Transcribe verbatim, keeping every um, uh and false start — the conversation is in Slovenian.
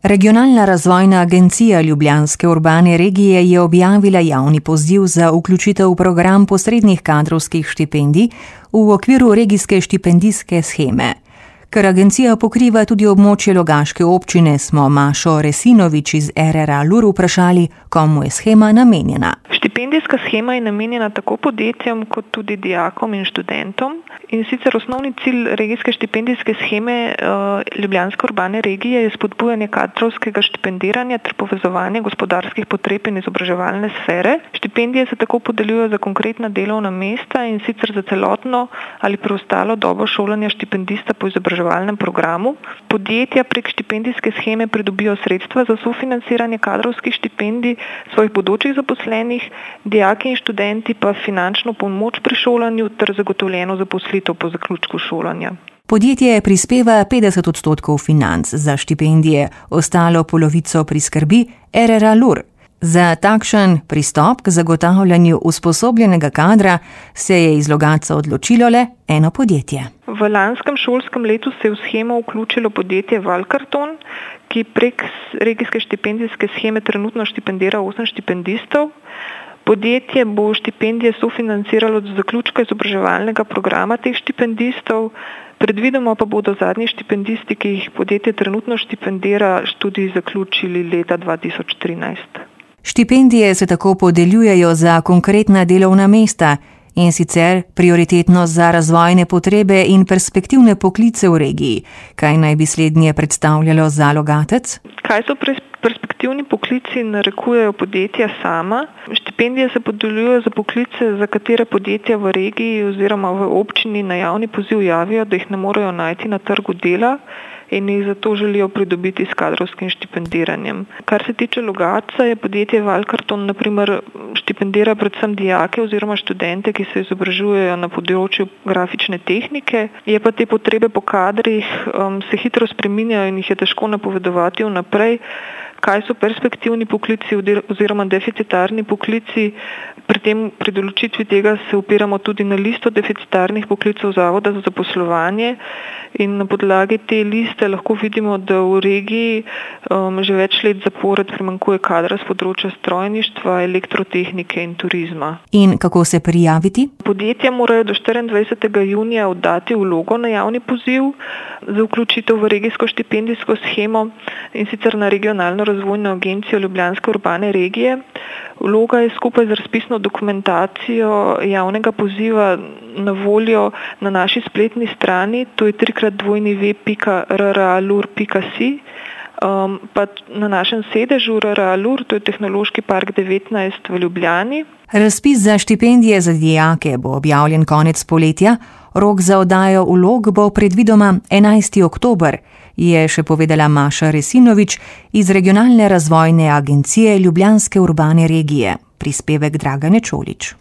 Regionalna razvojna agencija Ljubljanske urbane regije je objavila javni poziv za vključitev v program posrednih kadrovskih štipendij v okviru regijske štipendijske sheme. Ker agencija pokriva tudi območje Logaške občine, smo Mašo Resinovič iz R R A Lur vprašali, komu je shema namenjena. Štipendijska shema je namenjena tako podjetjem kot tudi dijakom in študentom. In sicer osnovni cilj regijske štipendijske sheme uh, Ljubljanske urbane regije je spodbujanje kadrovskega štipendiranja ter povezovanje gospodarskih potreb in izobraževalne sfere. Štipendije se tako podeljujejo za konkretna delovna mesta in sicer za celotno ali preostalo dobo šolanja štipendista po izobraževalnem programu. Podjetja prek štipendijske sheme pridobijo sredstva za sofinanciranje kadrovskih štipendij svojih bodočih zaposlenih, dijaki in študenti pa finančno pomoč pri šolanju ter zagotovljeno zaposlitev po zaključku šolanja. Podjetje prispeva petdeset odstotkov financ za štipendije, ostalo polovico priskrbi R R A Lur. Za takšen pristop k zagotavljanju usposobljenega kadra se je iz Logatca odločilo le eno podjetje. V lanskem šolskem letu se je v shemo vključilo podjetje Valkarton, ki prek regijske štipendijske sheme trenutno štipendira osem štipendistov. Podjetje bo štipendije sofinanciralo do zaključka izobraževalnega programa teh štipendistov, predvidoma pa bodo zadnji štipendisti, ki jih podjetje trenutno štipendira, študij zaključili leta dva tisoč trinajst. Štipendije se tako podeljujejo za konkretna delovna mesta, in sicer prioritetno za razvojne potrebe in perspektivne poklice v regiji. Kaj naj bi slednje predstavljalo za Logatec? Kaj so perspektivni poklici, narekujejo podjetja sama. Štipendije se podeljujejo za poklice, za katere podjetja v regiji oziroma v občini na javni poziv javijo, da jih ne morejo najti na trgu dela in jih zato želijo pridobiti s kadrovskim štipendiranjem. Kar se tiče Logatca, je podjetje Valkarton na primer štipendira predvsem dijake oziroma študente, ki se izobražujejo na področju grafične tehnike. Je pa te potrebe po kadrih um, se hitro spreminjajo in jih je težko napovedovati vnaprej. Kaj so perspektivni poklici oziroma deficitarni poklici? Pri tem, pri določitvi tega se opiramo tudi na listo deficitarnih poklicev Zavoda za zaposlovanje in na podlagi te liste lahko vidimo, da v regiji um, že več let zapored primanjkuje kadra z področja strojništva, elektrotehnike in turizma. In kako se prijaviti? Podjetja morajo do štiriindvajsetega junija oddati vlogo na javni poziv za vključitev v regijsko štipendijsko shemo in sicer na regionalno razvojno agencijo Ljubljanske urbane regije. Vloga je skupaj z razpisno dokumentacijo javnega poziva na voljo na naši spletni strani, to je trikrat dvojni ve pika r r a lur pika si, um, pa na našem sedežu R R A Lur, to je Tehnološki park devetnajst v Ljubljani. Razpis za štipendije za dijake bo objavljen konec poletja, rok za oddajo vlog bo predvidoma enajsti oktober, je še povedala Maša Resinovič iz Regionalne razvojne agencije Ljubljanske urbane regije. Prispevek Dragane Čolič.